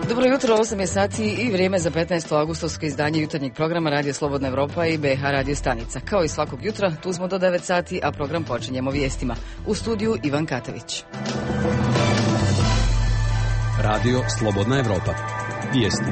Dobro jutro, 8 je sati i vrijeme za 15. augustovsko izdanje jutarnjeg programa Radio Slobodna Evropa i BH Radio stanica. Kao i svakog jutra, tu smo do 9 sati, a program počinjemo vijestima. U studiju Ivan Katavić. Radio Slobodna Evropa. Vijesti.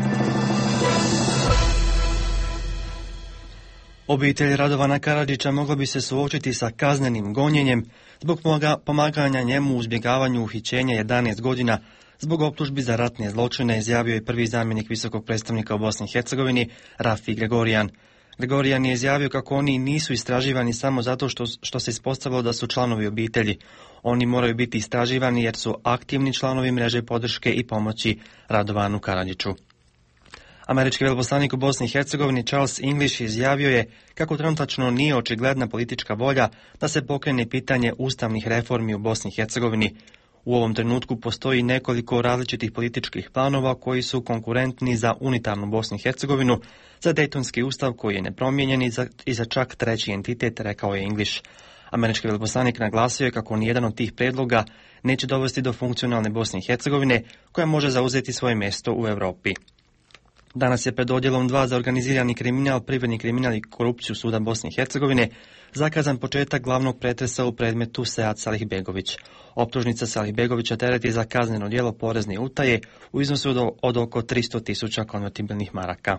Obitelj Radovana Karadžića mogla bi se suočiti sa kaznenim gonjenjem zbog pomaganja njemu u izbjegavanju uhićenja 11 godina zbog optužbi za ratne zločine, izjavio je prvi zamjenik visokog predstavnika u Bosni i Hercegovini, Rafi Gregorijan. Gregorijan je izjavio kako oni nisu istraživani samo zato što se ispostavilo da su članovi obitelji. Oni moraju biti istraživani jer su aktivni članovi mreže podrške i pomoći Radovanu Karadžiću. Američki veleposlanik u Bosni i Hercegovini Charles English izjavio je kako trenutačno nije očigledna politička volja da se pokrene pitanje ustavnih reformi u Bosni i Hercegovini. U ovom trenutku postoji nekoliko različitih političkih planova koji su konkurentni za unitarnu Bosnu i Hercegovinu, za Dejtonski ustav koji je nepromijenjen i za čak treći entitet, rekao je English. Američki veleposlanik naglasio je kako nijedan od tih predloga neće dovesti do funkcionalne Bosne i Hercegovine koja može zauzeti svoje mjesto u Europi. Danas je pred odjelom 2 za organizirani kriminal, privredni kriminal i korupciju suda Bosne i Hercegovine zakazan početak glavnog pretresa u predmetu Sead Salihbegović. Optužnica Salihbegovića tereti za kazneno djelo porezne utaje u iznosu od oko 300.000 konvertibilnih maraka.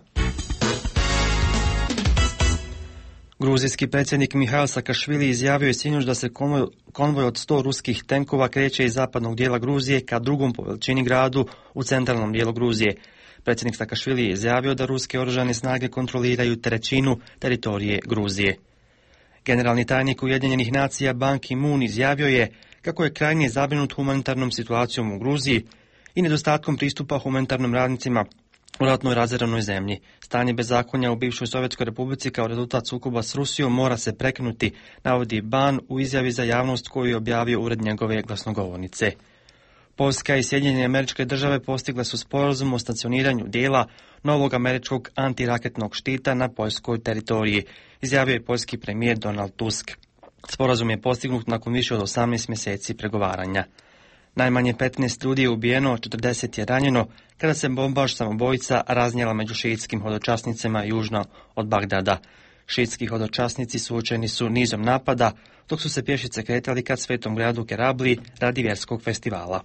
Gruzijski predsjednik Mihail Saakašvili izjavio je sinoć da se konvoj od 100 ruskih tenkova kreće iz zapadnog dijela Gruzije ka drugom po veličini gradu u centralnom dijelu Gruzije. Predsjednik Saakašvili je izjavio da ruske oružane snage kontroliraju trećinu teritorije Gruzije. Generalni tajnik Ujedinjenih nacija Ban Ki-moon izjavio je kako je krajnje zabrinut humanitarnom situacijom u Gruziji i nedostatkom pristupa humanitarnim radnicima u ratnoj razorenoj zemlji. Stanje bezakonja u bivšoj Sovjetskoj republici kao rezultat sukoba s Rusijom mora se prekinuti, navodi Ban u izjavi za javnost koju je objavio ured njegove glasnogovornice. Poljska i Sjedinjene Američke Države postigle su sporazum o stacioniranju dijela novog američkog antiraketnog štita na poljskoj teritoriji, izjavio je poljski premijer Donald Tusk. Sporazum je postignut nakon više od 18 mjeseci pregovaranja. Najmanje 15 ljudi je ubijeno, 40 je ranjeno kada se bombaš samobojica raznijela među šiitskim hodočasnicima južno od Bagdada. Šiitski hodočasnici suočeni su nizom napada, dok su se pješice kretali ka svetom gradu Kerabli radi vjerskog festivala.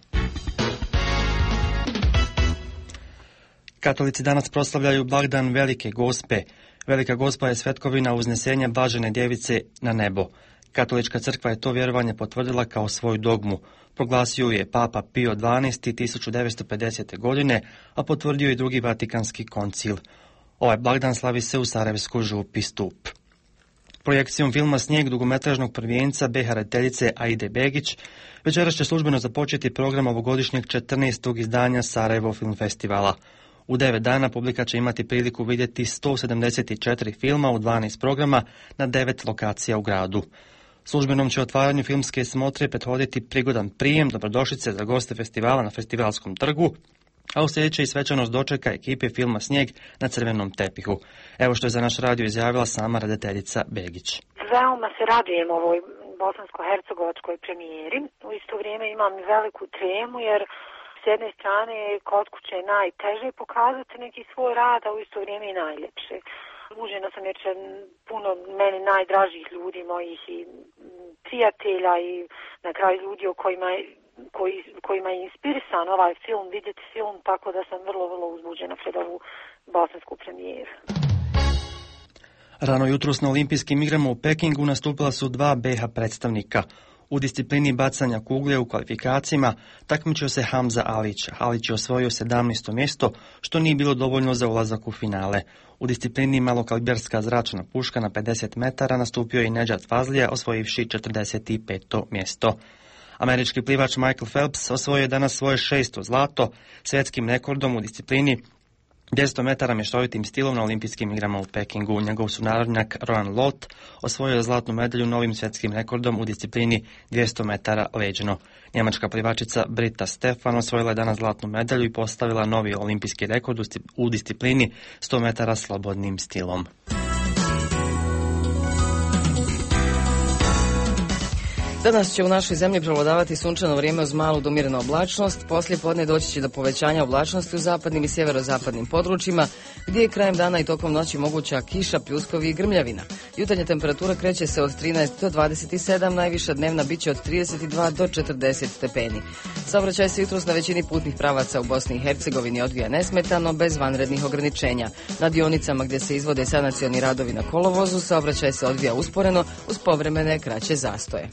Katolici danas proslavljaju blagdan Velike Gospe. Velika Gospa je svetkovina uznesenja Blažene djevice na nebo. Katolička crkva je to vjerovanje potvrdila kao svoju dogmu. Proglasio je Papa Pio XII 1950. godine, a potvrdio i drugi Vatikanski koncil. Ovaj blagdan slavi se u Sarajevskoj župi Stup. Projekcijom filma Snijeg dugometražnog prvenca BH rediteljice Aide Begić večeras će službeno započeti program ovogodišnjeg 14. izdanja Sarajevo Film Festivala. U 9 dana publika će imati priliku vidjeti 174 filma u 12 programa na 9 lokacija u gradu. Službenom će otvaranju filmske smotre prethoditi prigodan prijem dobrodošlice za goste festivala na Festivalskom trgu, a uslijedit će i svečanost dočeka ekipe filma Snijeg na crvenom tepihu. Evo što je za naš radio izjavila sama rediteljica Begić. Veoma se radujem ovoj bosansko-hercegovačkoj premijeri. U isto vrijeme imam veliku tremu jer s jedne strane kod kuće je najteže pokazati neki svoj rad, a u isto vrijeme i najljepše. Užena sam jer će puno meni najdražih ljudi, mojih i prijatelja i na kraju ljudi o kojima je inspirisan ovaj film, vidjeti film, tako da sam vrlo, vrlo uzbuđena pred ovu bosansku premijeru. Rano jutros na olimpijskim igrama u Pekingu nastupila su 2 BH predstavnika. U disciplini bacanja kugle u kvalifikacijama takmičio se Hamza Alić. Alić je osvojio 17. mjesto, što nije bilo dovoljno za ulazak u finale. U disciplini malokaliberska zračna puška na 50 metara nastupio je i Nedžad Fazlija, osvojivši 45. mjesto. Američki plivač Michael Phelps osvojio je danas svoje 6. zlato svjetskim rekordom u disciplini 200 metara mješovitim stilom na olimpijskim igrama u Pekingu. Njegov sunarodnjak Rohan Lot osvojio je zlatnu medalju novim svjetskim rekordom u disciplini 200 metara leđno. Njemačka plivačica Britta Stefan osvojila je danas zlatnu medalju i postavila novi olimpijski rekord u disciplini 100 metara slobodnim stilom. Danas će u našoj zemlji prevladavati sunčano vrijeme uz malu do umjerenu oblačnost. Poslije podne doći će do povećanja oblačnosti u zapadnim i sjeverozapadnim područjima, gdje je krajem dana i tokom noći moguća kiša, pljuskovi i grmljavina. Jutarnja temperatura kreće se od 13 do 27, najviša dnevna biće od 32 do 40 stepeni. Saobraćaj se jutros na većini putnih pravaca u Bosni i Hercegovini odvija nesmetano, bez vanrednih ograničenja. Na dionicama gdje se izvode sanacioni radovi na kolovozu, saobraćaj se odvija usporeno uz povremene kraće zastoje.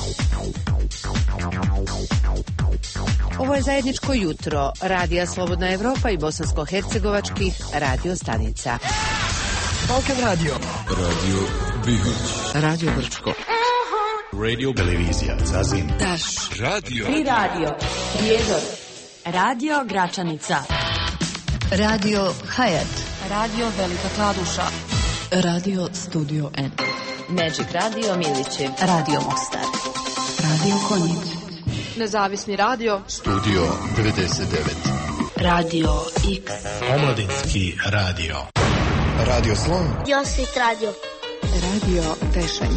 Ovo je zajedničko jutro Radija Slobodna Evropa i bosansko-hercegovačkih radio stanica. Balkan Radio. Radio Bihać. Radio Brčko. Radio Televizija Zazin. Daš. Radio. Tri radio. Prijedor. Radio Gračanica. Radio Hayat. Radio Velika Kladuša. Radio Studio N. Magic Radio Milići. Radio Mostar. Radio Konjic. Nezavisni radio. Studio 99. Radio X. Omladinski radio. Radio Slon. Josvit radio. Radio Tešanj.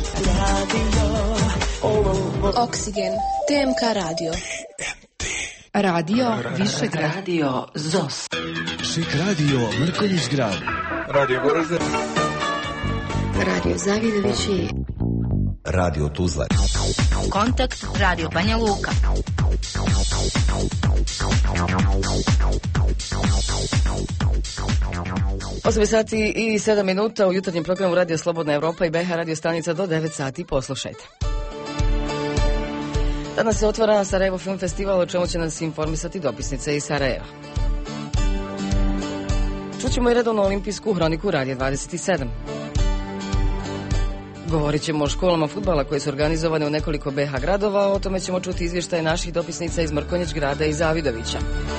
Oksigen. TMK radio. Radio Višegrad. Radio ZOS. Šik radio Mrkonjić grad. Radio Goražde. Radio Zavidovići. Radio Tuzla. Kontakt radio Banja Luka. Osam sati i 7 minuta u jutarnjem programu Radio Slobodna Evropa i BH radio stanica do 9 sati. Poslušajte. Danas se otvara Sarajevo Film Festival, o čemu će nas informisati dopisnica iz Sarajeva. Čućemo i redovnu olimpijsku hroniku Radio 27. Govorit ćemo o školama fudbala koje su organizovane u nekoliko BH gradova, o tome ćemo čuti izvještaje naših dopisnica iz Mrkonjić grada i Zavidovića.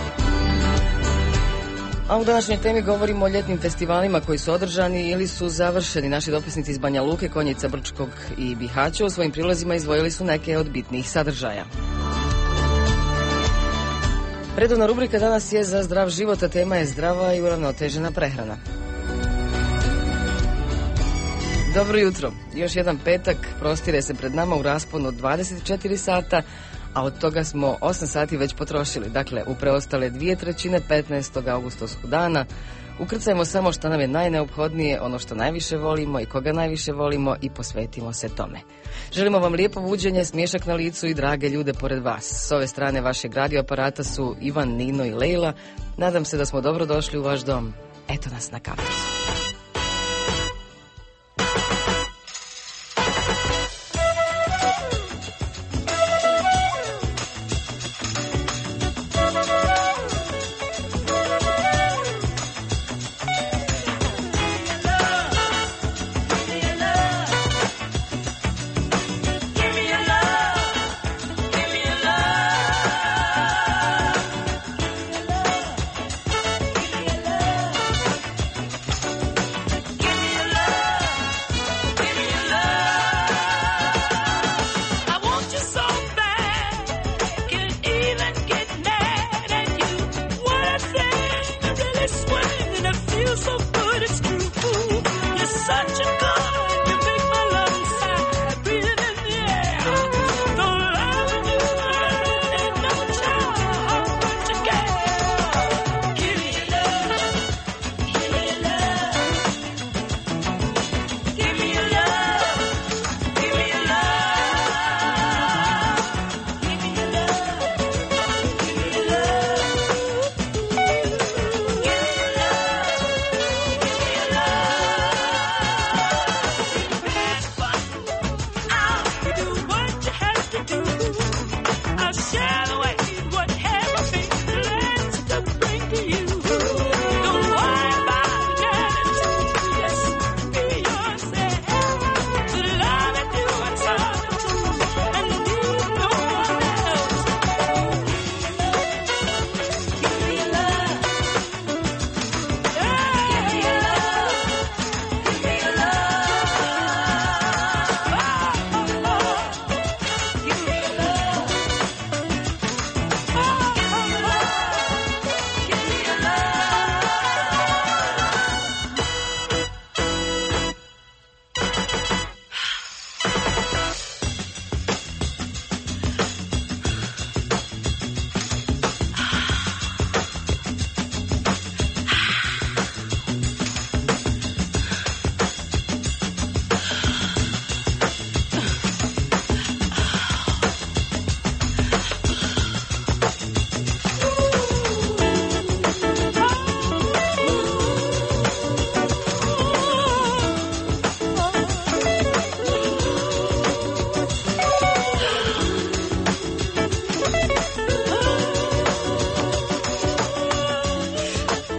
A u današnjoj temi govorimo o ljetnim festivalima koji su održani ili su završeni. Naši dopisnici iz Banja Luke, Konjica, Brčkog i Bihaća u svojim prilozima izdvojili su neke od bitnijih sadržaja. Redovna rubrika danas je za zdrav život, a tema je zdrava i uravnotežena prehrana. Dobro jutro. Još jedan petak prostire se pred nama u rasponu od 24 sata, a od toga smo 8 sati već potrošili. Dakle, u preostale 2/3 15. augustovskog dana ukrcajmo samo što nam je najneophodnije, ono što najviše volimo i koga najviše volimo i posvetimo se tome. Želimo vam lijepo buđenje, smiješak na licu i drage ljude pored vas. S ove strane vašeg radioaparata su Ivan, Nino i Lejla. Nadam se da smo dobro došli u vaš dom. Eto nas na kaficu.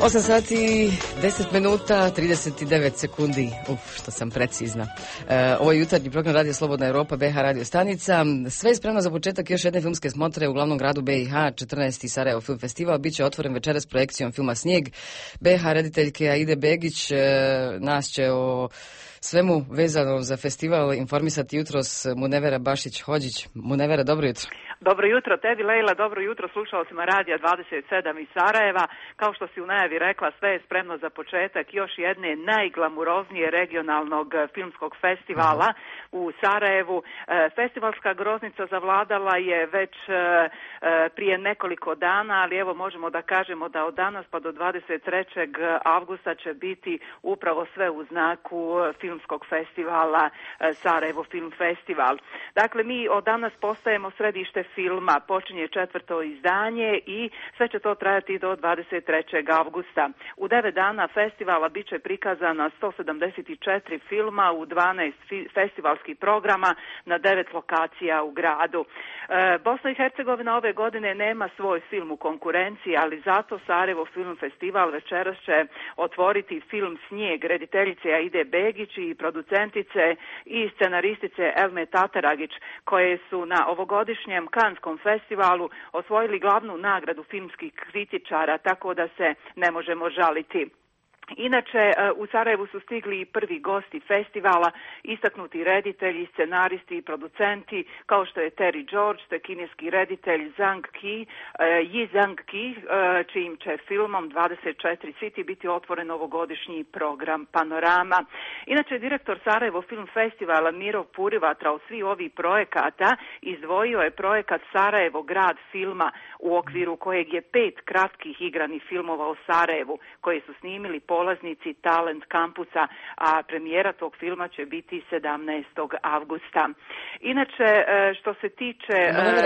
8 sati, 10 minuta, 39 sekundi. Što sam precizna. Ovo je jutarnji program Radio Slobodna Europa, BiH radio stanica. Sve je spremno za početak još jedne filmske smotre u glavnom gradu BiH. 14. Sarajevo film festival bit će otvoren večeras projekcijom filma Snijeg. BiH rediteljke Aide Begić nas će o svemu vezano za festival informisati jutros Munevera Bašić-Hodžić. Munevera, dobro jutro. Dobro jutro tebi, Lejla, dobro jutro slušalcima Radija 27 iz Sarajeva. Kao što si u najavi rekla, sve je spremno za početak još jedne najglamuroznije regionalnog filmskog festivala u Sarajevu. Festivalska groznica zavladala je već prije nekoliko dana, ali evo možemo da kažemo da od danas pa do 23. avgusta će biti upravo sve u znaku filmskog festivala Sarajevo Film Festival. Dakle, mi od danas postajemo središte filma, počinje 4. izdanje i sve će to trajati do 23. avgusta. U 9 dana festivala bit će prikazana 174 filma u 12 festivalskih programa na 9 lokacija u gradu. Bosna i Hercegovina ove godine nema svoj film u konkurenciji, ali zato Sarajevo Film Festival večeras će otvoriti film Snijeg rediteljice Aide Begić i producentice i scenaristice Elme Tataragić, koje su na ovogodišnjem Kanskom festivalu osvojili glavnu nagradu filmskih kritičara, tako da se ne možemo žaliti. Inače, u Sarajevu su stigli i prvi gosti festivala, istaknuti reditelji, scenaristi i producenti, kao što je Terry George, te kineski reditelj Yi Zhang Ki, čijim će filmom 24 City biti otvoren ovogodišnji program Panorama. Inače, direktor Sarajevo Film Festivala Miro Purivatra od svih ovih projekata izdvojio je projekat Sarajevo grad filma, u okviru kojeg je 5 kratkih igranih filmova o Sarajevu, koje su snimili polaznici Talent kampusa, a premijera tog filma će biti 17. avgusta. Inače, što se tiče...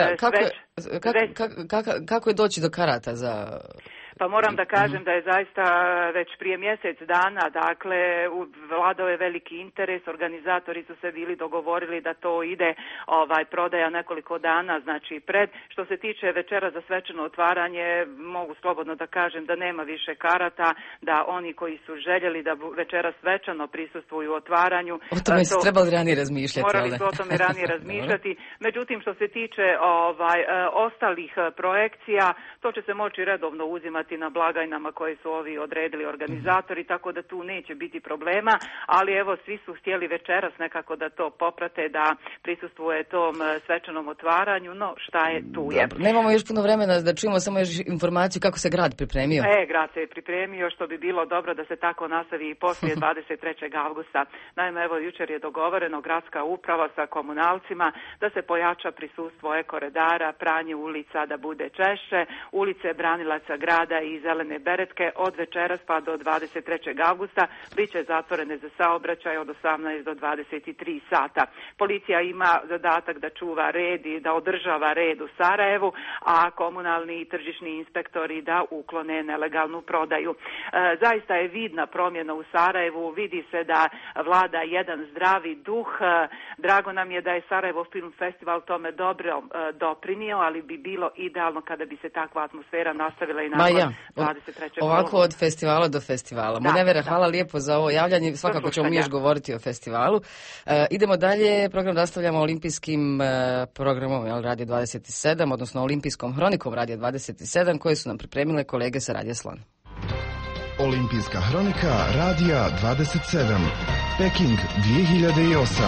Kako je doći do karata za... Pa moram da kažem da je zaista već prije mjesec dana, dakle, vladao je veliki interes, organizatori su se bili dogovorili da to ide prodaja nekoliko dana, znači pred. Što se tiče večera za svečano otvaranje, mogu slobodno da kažem da nema više karata, da oni koji su željeli da večera svečano prisustvuju otvaranju... O tome su trebali ranije razmišljati. Morali su o tome ranije razmišljati. Međutim, što se tiče ostalih projekcija, to će se moći redovno uzimati na blagajnama koje su ovi odredili organizatori, tako da tu neće biti problema, ali evo svi su htjeli večeras nekako da to poprate, da prisustvuje tom svečanom otvaranju, no šta je tu je. Dobro, nemamo još puno vremena da čujemo samo još informaciju kako se grad pripremio. Grad se je pripremio, što bi bilo dobro da se tako nastavi i poslije 23. avgusta. Naime, evo jučer je dogovoreno gradska uprava sa komunalcima da se pojača prisustvo ekoredara, pranje ulica da bude češće, ulice branilaca grada i zelene beretke od večeras pa do 23. avgusta bit će zatvorene za saobraćaj od 18 do 23 sata. Policija ima zadatak da čuva red i da održava red u Sarajevu, a komunalni i tržišni inspektori da uklone nelegalnu prodaju. Zaista je vidna promjena u Sarajevu, vidi se da vlada jedan zdravi duh. Drago nam je da je Sarajevo Film Festival tome dobro doprinio, ali bi bilo idealno kada bi se takva atmosfera nastavila i nakon 23. Ovako od festivala do festivala. Munevera, hvala lijepo za ovo javljanje. Svakako ćemo mi još govoriti o festivalu. Idemo dalje. Program nastavljamo olimpijskim programom Radio 27, odnosno olimpijskom hronikom Radio 27, koje su nam pripremile kolege sa Radija Slon. Olimpijska hronika Radija 27. Peking 2008.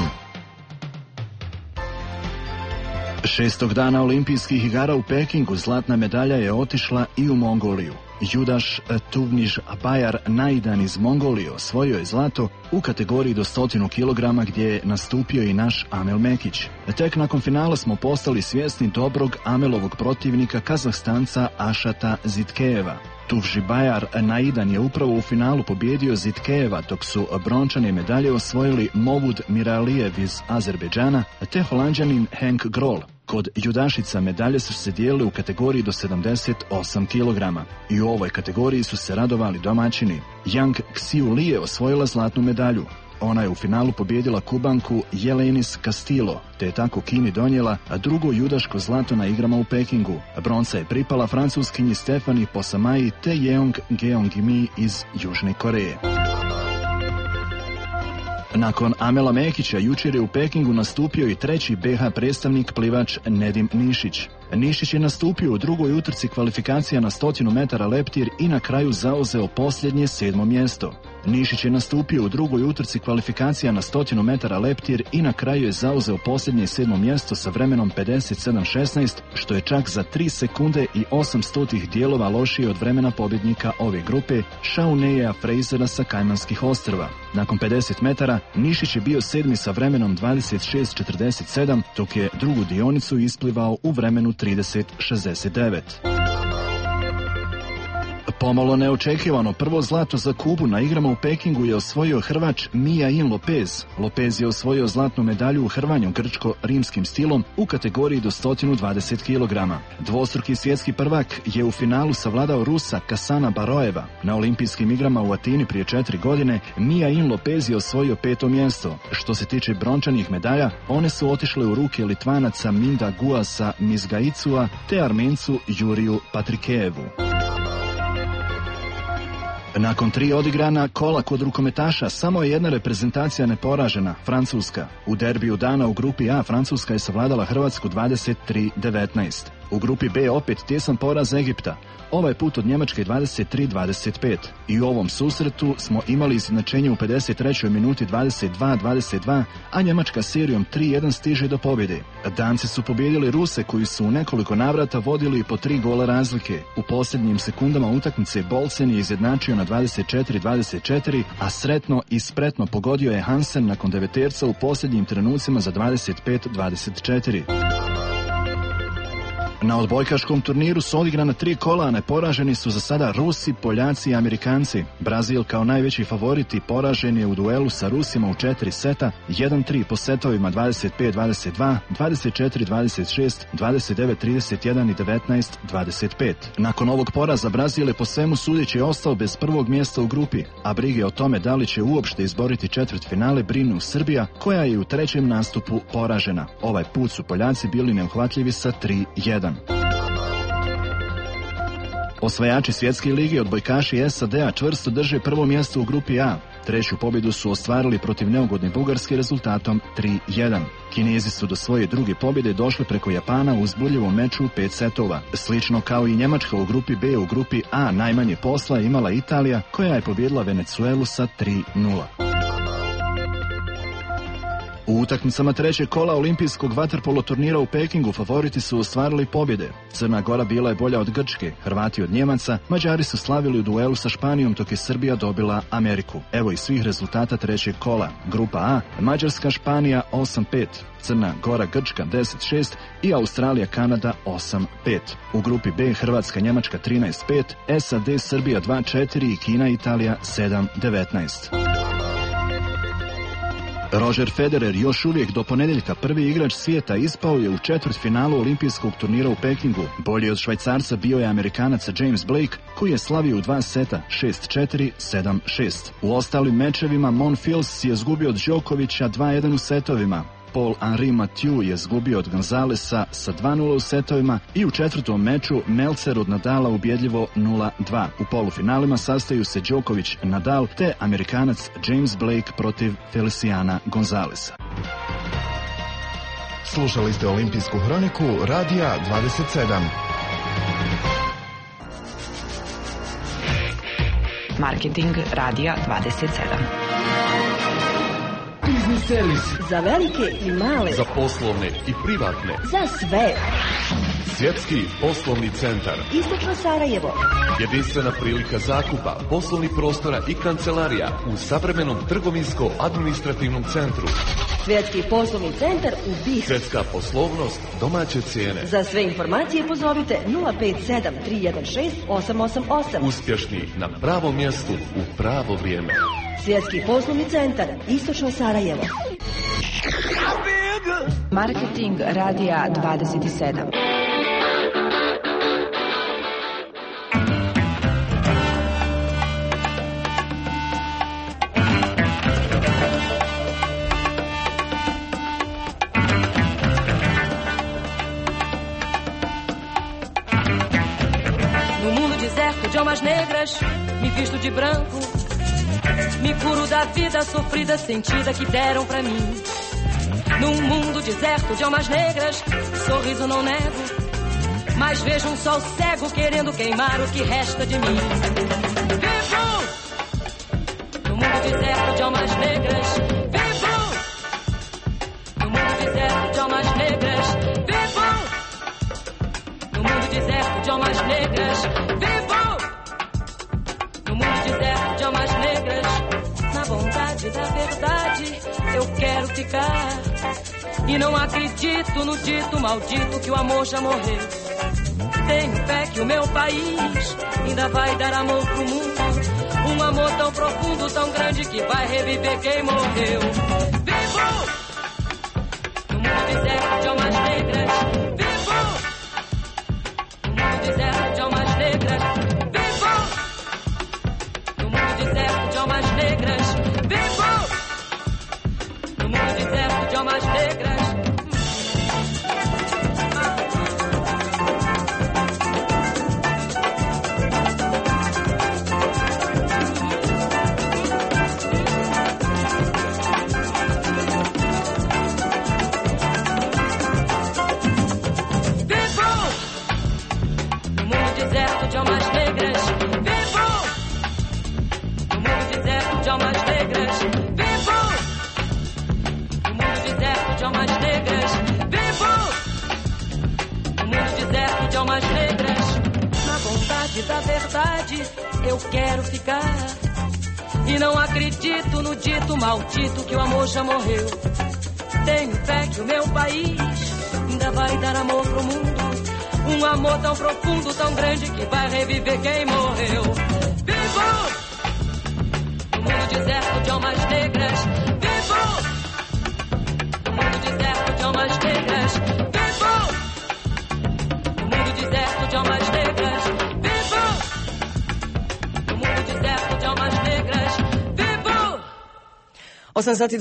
6. dana olimpijskih igara u Pekingu zlatna medalja je otišla i u Mongoliju. Judaš Tuvniž Bajar Naidan iz Mongolije osvojio je zlato u kategoriji do 100 kg gdje je nastupio i naš Amel Mekić. Tek nakon finala smo postali svjesni dobrog Amelovog protivnika Kazahstanca Ašata Zitkejeva. Tuvžibajar Naidan je upravo u finalu pobjedio Zitkejeva, dok su brončane medalje osvojili Movud Miralijev iz Azerbejdžana te Holanđanin Henk Grol. Kod judašica medalje su se dijelile u kategoriji do 78 kg. I u ovoj kategoriji su se radovali domaćini. Yang Xiu Li je osvojila zlatnu medalju. Ona je u finalu pobijedila Kubanku Jelenis Castillo, te je tako Kini donijela drugo judaško zlato na igrama u Pekingu. Bronca je pripala Francuskinji Stefani Posamayi te Jeong Geongmi iz Južne Koreje. Nakon Amela Mekića, jučer je u Pekingu nastupio i treći BH predstavnik plivač Nedim Nišić. Nišić je nastupio u drugoj utrci kvalifikacija na 100 metara leptir i na kraju zauzeo posljednje 7. mjesto. Nišić je nastupio u drugoj utrci kvalifikacija na 100 metara leptir i na kraju je zauzeo posljednje 7. mjesto sa vremenom 57.16, što je čak za 3 sekunde i 800 dijelova lošije od vremena pobjednika ove grupe Shauneja Frasera sa Kajmanskih ostrva. Nakon 50 metara Nišić je bio 7. sa vremenom 26.47, dok je drugu dionicu isplivao u vremenu 30.69. Pomalo neočekivano prvo zlato za Kubu na igrama u Pekingu je osvojio Hrvač Mijain Lopez. Lopez je osvojio zlatnu medalju u hrvanju grčko-rimskim stilom u kategoriji do 120 kg. Dvostruki svjetski prvak je u finalu savladao Rusa Kasana Baroeva. Na olimpijskim igrama u Atini prije 4 godine Mijain Lopez je osvojio 5. mjesto. Što se tiče brončanih medalja, one su otišle u ruke Litvanaca Minda Guasa Mizgaicua te Armencu Juriju Patrikejevu. Nakon 3 odigrana kola kod rukometaša, samo je jedna reprezentacija neporažena, Francuska. U derbiju dana u grupi A Francuska je savladala Hrvatsku 23-19. U grupi B opet tjesan poraz Egipta, ovaj put od Njemačke 23-25. I u ovom susretu smo imali izjednačenje u 53. minuti 22-22, a Njemačka serijom 3-1 stiže do pobjede. Danci su pobijedili Ruse koji su u nekoliko navrata vodili po 3 gola razlike. U posljednjim sekundama utakmice Bolsen je izjednačio na 24-24, a sretno i spretno pogodio je Hansen nakon deveterca u posljednjim trenucima za 25-24. Na odbojkaškom turniru su odigrana 3 kola, a neporaženi su za sada Rusi, Poljaci i Amerikanci. Brazil kao najveći favorit poražen je u duelu sa Rusima u 4 seta, 1-3 po setovima 25-22, 24-26, 29-31 i 19-25. Nakon ovog poraza Brazil je po svemu sudeći ostao bez prvog mjesta u grupi, a brige o tome da li će uopšte izboriti četvrtfinale brinu Srbija, koja je u trećem nastupu poražena. Ovaj put su Poljaci bili neuhvatljivi sa 3-1. Osvajači svjetske lige odbojkaši SAD-a čvrsto drže prvo mjesto u grupi A. Treću pobjedu su ostvarili protiv neugodne Bugarske rezultatom 3-1. Kinezi su do svoje druge pobjede došli preko Japana u uzbudljivom meču 5 setova. Slično kao i Njemačka u grupi B, u grupi A najmanje posla imala Italija, koja je pobjedila Venecuelu sa 3-0. U utakmicama trećeg kola olimpijskog vaterpolo turnira u Pekingu favoriti su ostvarili pobjede. Crna Gora bila je bolja od Grčke, Hrvati od Njemaca, Mađari su slavili u duelu sa Španijom, dok je Srbija dobila Ameriku. Evo i svih rezultata trećeg kola. Grupa A, Mađarska Španija 8-5, Crna Gora Grčka 10-6 i Australija Kanada 8-5. U grupi B Hrvatska Njemačka 13-5, SAD Srbija 2-4 i Kina Italija 7-19. Roger Federer, još uvijek do ponedjeljka prvi igrač svijeta, ispao je u četvrtfinalu olimpijskog turnira u Pekingu. Bolji od Švajcarca bio je Amerikanac James Blake, koji je slavio u 2 seta 6-4, 7-6. U ostalim mečevima Monfils je izgubio od Đokovića 2-1 u setovima. Paul-Henri Mathieu je izgubio od Gonzalesa sa 2-0 u setovima i u četvrtom meču Melcer od Nadala ubjedljivo 0-2. U polufinalima sastaju se Đoković, Nadal te Amerikanac James Blake protiv Feliciana Gonzalesa. Slušali ste olimpijsku hroniku Radija 27. Marketing Radija 27. Biznis servis. Za velike i male. Za poslovne i privatne. Za sve. Svjetski poslovni centar. Istočno Sarajevo. Jedinstvena prilika zakupa poslovnih prostora i kancelarija u savremenom trgovinsko-administrativnom centru. Svjetski poslovni centar u BiH. Svjetska poslovnost, domaće cijene. Za sve informacije pozovite 057 316 888. Uspješni na pravom mjestu u pravo vrijeme. Svjetski poslovni centar, Istočno Sarajevo. Marketing Radija 27. almas negras, me visto de branco, me curo da vida sofrida, sentida que deram pra mim. Num mundo deserto de almas negras, sorriso não nego, mas vejo um sol cego querendo queimar o que resta de mim. Vivo no mundo deserto de almas negras, vivo no mundo deserto de almas negras, vivo no mundo deserto de almas negras, vivo no mundo deserto de almas negras. Na vontade da verdade eu quero ficar, e não acredito no dito maldito que o amor já morreu. Tenho fé que o meu país ainda vai dar amor pro mundo, um amor tão profundo, tão grande que vai reviver quem morreu. Vivo no mundo deserto de almas negras, vivo no mundo deserto de almas negras, vivo no mundo deserto de almas negras, vivo no mundo deserto de almas negras. De almas negras, vivo no mundo deserto de almas negras, vivo no mundo deserto de almas negras, vivo no mundo deserto de almas negras. Na vontade da verdade eu quero ficar, e não acredito no dito maldito que o amor já morreu. Tenho fé que o meu país ainda vai dar amor pro mundo, um amor tão profundo, tão grande que vai reviver quem morreu. Vivo no mundo deserto de almas negras, vivo no mundo deserto de almas negras, vivo no mundo deserto de almas negras, vivo no mundo deserto de almas negras, vivo. 8 sati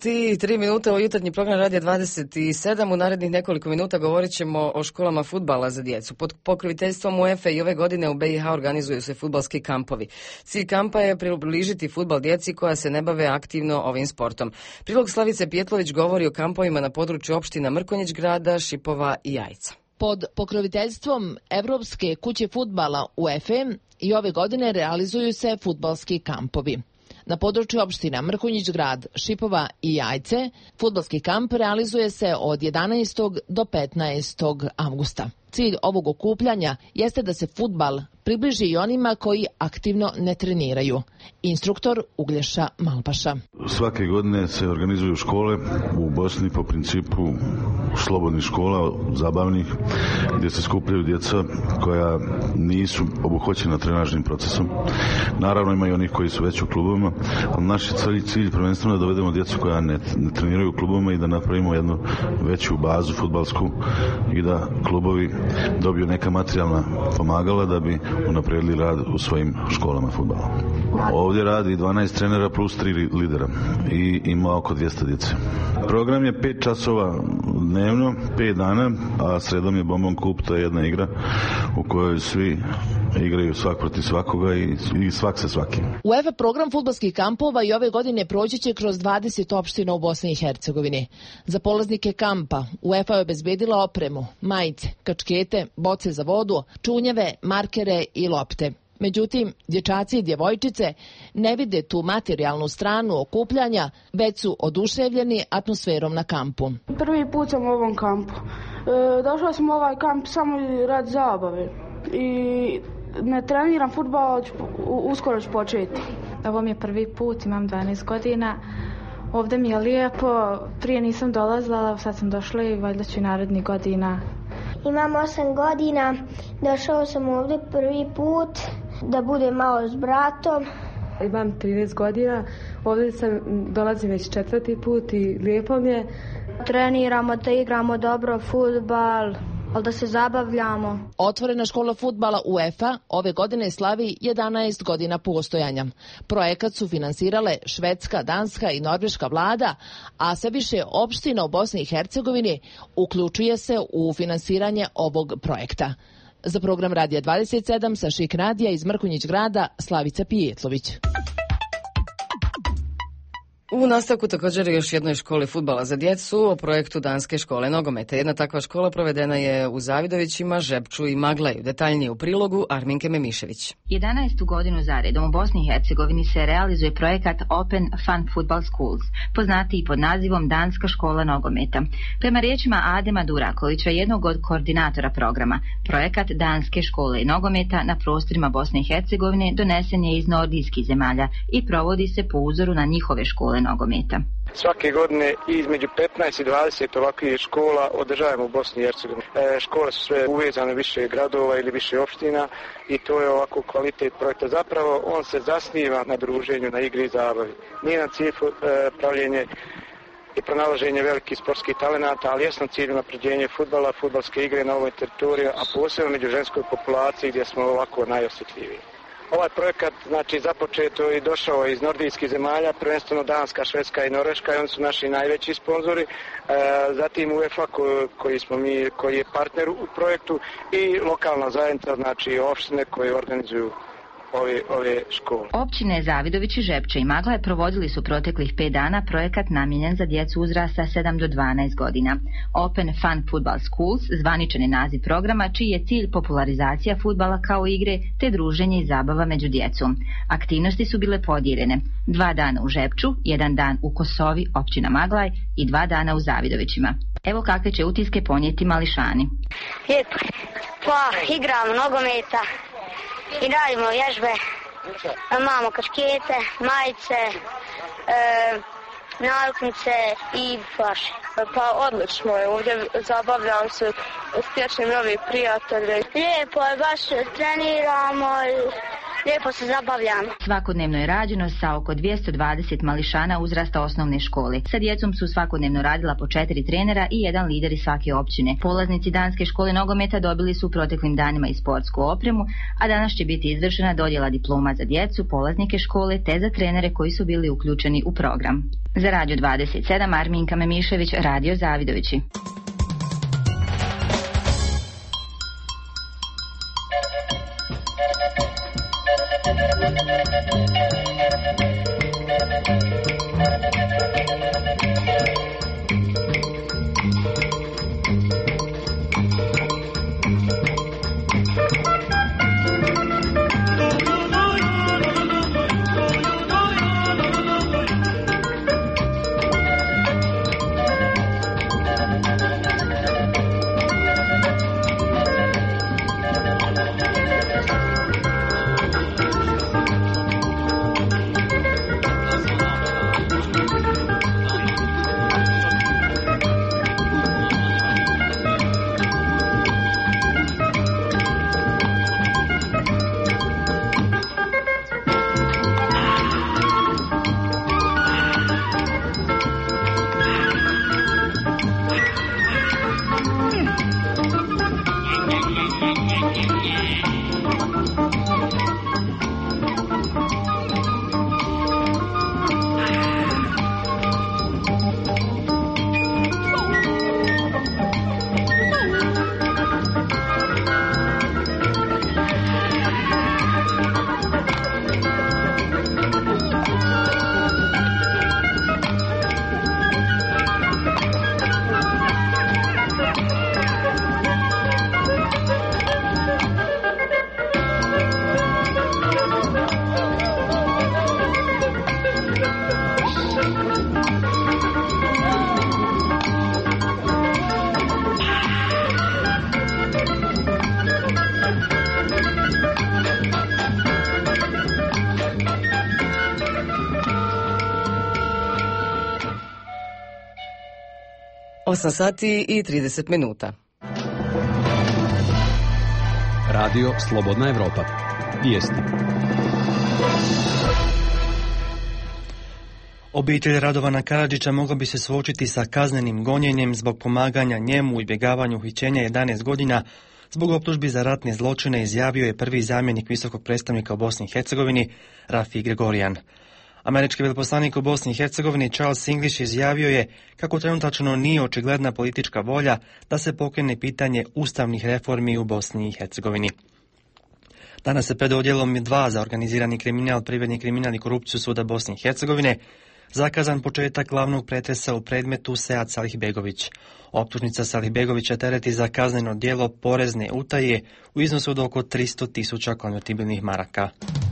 23 minuta, o jutarnji program Radija 27. U narednih nekoliko minuta govorit ćemo o školama fudbala za djecu. Pod pokroviteljstvom UEFA i ove godine u BiH organizuju se fudbalski kampovi. Cilj kampa je približiti fudbal djeci koja se ne bave aktivno ovim sportom. Prilog Slavice Pjetlović govori o kampovima na području opština Mrkonjić Grada, Šipova i Jajca. Pod pokroviteljstvom Evropske kuće fudbala UEFA i ove godine realizuju se fudbalski kampovi. Na području opština Mrkonjić Grad, Šipova i Jajce, fudbalski kamp realizuje se od 11. do 15. avgusta. Cilj ovog okupljanja jeste da se fudbal približi i onima koji aktivno ne treniraju. Instruktor Uglješa Malpaša. Svake godine se organizuju škole u Bosni po principu slobodnih škola, zabavnih, gdje se skupljaju djeca koja nisu obuhvaćena trenažnim procesom. Naravno ima i onih koji su već u klubovima, ali naš je cilj prvenstveno da dovedemo djecu koja ne treniraju u klubovima i da napravimo jednu veću bazu fudbalsku i da klubovi dobiju neka materijalna pomagala da bi unaprijedili rad u svojim školama fudbala. Ovdje radi 12 trenera plus 3 lidera i ima oko 200 djece. Program je 5 časova dnevno, 5 dana, a sredom je bombon kup, to je jedna igra u kojoj svi igraju svak protiv svakoga i svak sa svakim. UEFA program fudbalskih kampova i ove godine proći će kroz 20 opština u Bosni i Hercegovini. Za polaznike kampa UEFA je obezbedila opremu, majice, kačkete, boce za vodu, čunjeve, markere i lopte. Međutim, dječaci i djevojčice ne vide tu materijalnu stranu okupljanja, već su oduševljeni atmosferom na kampu. Prvi put sam u ovom kampu. Došla sam u ovaj kamp samo rad zabave i ne treniram fudbal, uskoro ću početi. Ovo mi je prvi put, imam 12 godina. Ovdje mi je lijepo, prije nisam dolazila, sad sam došla i valjda ću narednih godina. Imam 8 godina, došao sam ovdje prvi put da budem malo s bratom. Imam 13 godina, ovdje dolazim već 4. put i lijepo mi je. Treniramo da igramo dobro fudbal, ali da se zabavljamo. Otvorena škola fudbala UEFA ove godine slavi 11 godina postojanja. Projekat su finansirale švedska, danska i norveška vlada, a sve više opština u Bosni i Hercegovini uključuje se u finansiranje ovog projekta. Za program Radija 27 sa Šik radija iz Mrkonjić grada Slavica Pijetlović. U nastavku također još jednoj školi fudbala za djecu o projektu Danske škole nogometa. Jedna takva škola provedena je u Zavidovićima, Žepču i Maglaju. Detaljnije u prilogu Arminke Memišević. 11. godinu zaredom u Bosni i Hercegovini se realizuje projekat Open Fun Football Schools, poznatiji pod nazivom Danska škola nogometa. Prema riječima Adema Durakovića, jednog od koordinatora programa, projekat Danske škole nogometa na prostorima Bosne i Hercegovine donesen je iz nordijskih zemalja i provodi se po uzoru na njihove škole nogometa. Svake godine između 15 i 20 ovakvih škola održavamo u Bosni i Hercegovini. Škole su sve uvezane više gradova ili više opština i to je ovako kvalitet projekta. Zapravo on se zasniva na druženju, na igri i zabavi. Nije na cilj pravljenje i pronalaženje velikih sportskih talenata, ali jasno cilj napređenje fudbala, fudbalske igre na ovoj teritoriji, a posebno među ženskoj populaciji gdje smo ovako najosjetljiviji. Ovaj projekat započeto i došao iz nordijskih zemalja, prvenstveno Danska, Švedska i Norveška, i oni su naši najveći sponzori. Zatim UEFA koji je partner u projektu i lokalna zajednica, opštine koje organizuju ove škole. Općine Zavidović i Žepče i Maglaje provodili su proteklih 5 dana projekat namijenjen za djecu uzrasta 7 do 12 godina. Open Fun Football Schools zvaničan je naziv programa čiji je cilj popularizacija fudbala kao igre te druženje i zabava među djecom. Aktivnosti su bile podijeljene 2 dana u Žepču, 1 dan u Kosovi, općina Maglaj i 2 dana u Zavidovićima. Evo kakve će utiske ponijeti mališani. Igramo nogometa i radimo vježbe, imamo kaškete, majice, naruknice i flaše. Pa odlično je, ovdje zabavljam se, stječem novi prijatelji. Lijepo je, baš treniramo i lijepo se zabavljamo. Svakodnevno je rađeno sa oko 220 mališana uzrasta osnovne škole. Sa djecom su svakodnevno radila po 4 trenera i 1 lider iz svake općine. Polaznici Danske škole nogometa dobili su u proteklim danima i sportsku opremu, a danas će biti izvršena dodjela diploma za djecu, polaznike škole te za trenere koji su bili uključeni u program. Za Radio 27 Arminka Memišević, Radio Zavidovići. Osam sati i 30 minuta. Radio Slobodna Evropa. Vijesti. Obitelj Radovana Karadžića mogla bi se suočiti sa kaznenim gonjenjem zbog pomaganja njemu u izbjegavanju uhićenja 11 godina zbog optužbi za ratne zločine, izjavio je prvi zamjenik visokog predstavnika u Bosni i Hercegovini, Rafi Gregorijan. Američki veleposlanik u Bosni i Hercegovini Charles English izjavio je kako trenutačno nije očigledna politička volja da se pokrene pitanje ustavnih reformi u Bosni i Hercegovini. Danas se pred odjelom 2 za organizirani kriminal, privredni kriminal i korupciju Suda Bosne i Hercegovine zakazan početak glavnog pretresa u predmetu Sead Salihbegović. Optužnica Salihbegovića tereti za kazneno djelo porezne utaje u iznosu od oko 300.000 konvertibilnih maraka.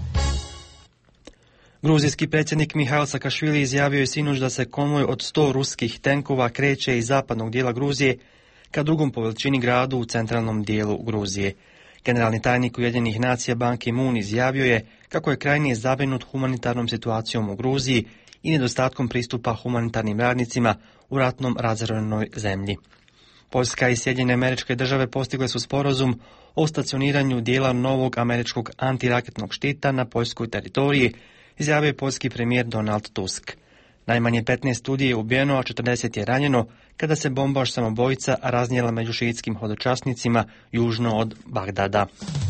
Gruzijski predsjednik Mihail Saakašvili izjavio je sinoć da se konvoj od 100 ruskih tenkova kreće iz zapadnog dijela Gruzije ka drugom po veličini gradu u centralnom dijelu Gruzije. Generalni tajnik Ujedinjenih nacija Ban Ki-moon izjavio je kako je krajnje zabrinut humanitarnom situacijom u Gruziji i nedostatkom pristupa humanitarnim radnicima u ratnom razorenoj zemlji. Poljska i Sjedinjene Američke Države postigle su sporazum o stacioniranju dijela novog američkog antiraketnog štita na poljskoj teritoriji, izjavio je poljski premijer Donald Tusk. Najmanje 15 ljudi je ubijeno, a 40 je ranjeno kada se bombaš samobojica raznijela među šiitskim hodočasnicima južno od Bagdada.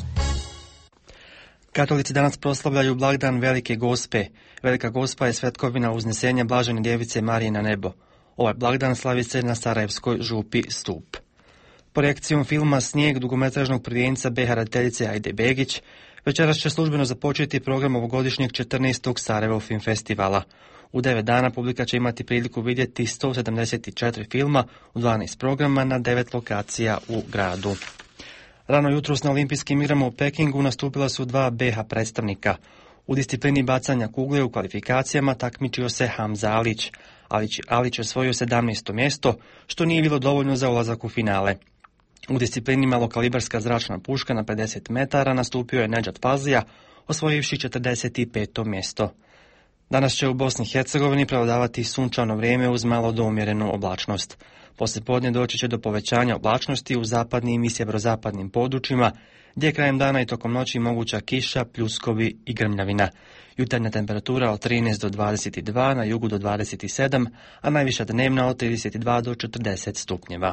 Katolici danas proslavljaju blagdan Velike Gospe. Velika Gospa je svetkovina uznesenja Blažene Djevice Marije na nebo. Ovaj blagdan slavi se na Sarajevskoj župi Stup. Projekcijom filma Snijeg dugometražnog prvenca BiH redateljice Ajde Begić večeras će službeno započeti program ovogodišnjeg 14. Sarajevo Film Festivala. U 9 dana publika će imati priliku vidjeti 174 filma u 12 programa na 9 lokacija u gradu. Rano jutros na olimpijskim igrama u Pekingu nastupila su 2 BiH predstavnika. U disciplini bacanja kugle u kvalifikacijama takmičio se Hamza Alić. Alić je osvojio 17. mjesto, što nije bilo dovoljno za ulazak u finale. U disciplini malokalibarska zračna puška na 50 metara nastupio je Nedžad Fazlija, osvojivši 45. mjesto. Danas će u Bosni i Hercegovini prevladavati sunčano vrijeme uz malo do umjerenu oblačnost. Poslijepodne doći će do povećanja oblačnosti u zapadnim i sjeverozapadnim područjima, gdje je krajem dana i tokom noći moguća kiša, pljuskovi i grmljavina. Jutarnja temperatura od 13 do 22, na jugu do 27, a najviša dnevna od 32 do 40 stupnjeva.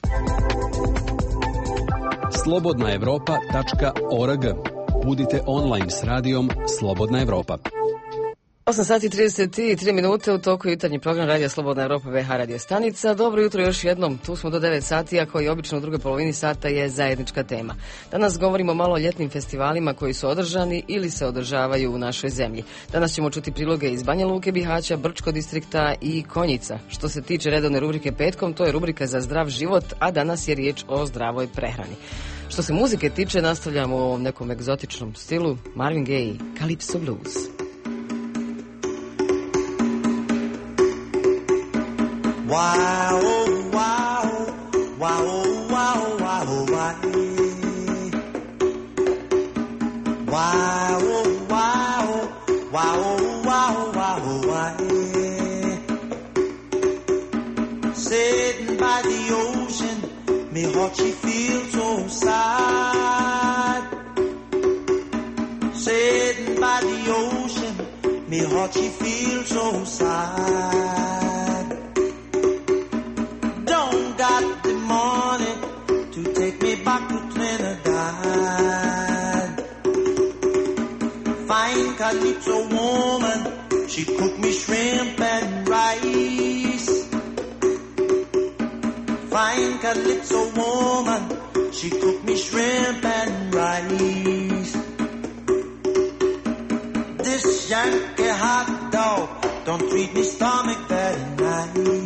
slobodnaevropa.org. Budite online s radijom Slobodna Evropa. 8 sati 33 minute u toku jutarnji program Radija Slobodna Evropa BiH radio stanica. Dobro jutro još jednom, tu smo do 9 sati, a kao i obično u drugoj polovini sata je zajednička tema. Danas govorimo malo o ljetnim festivalima koji su održani ili se održavaju u našoj zemlji. Danas ćemo čuti priloge iz Banja Luke, Bihaća, Brčko distrikta i Konjica. Što se tiče redovne rubrike petkom, to je rubrika za zdrav život, a danas je riječ o zdravoj prehrani. Što se muzike tiče, nastavljamo u ovom nekom egzotičnom stilu. Marvin Gaye, Calypso Blues. Wow, wow, wow, wow, wow, wow. Wow, wow, wow, wow, wow, wow. Sitting by the ocean, me heart she feels so sad. Sitting by the ocean, me heart she feels so sad. Got the money to take me back to Trinidad. Fine Calypso woman, she cooked me shrimp and rice. Fine Calypso woman, she cooked me shrimp and rice. This Yankee hot dog don't treat me stomach very nice.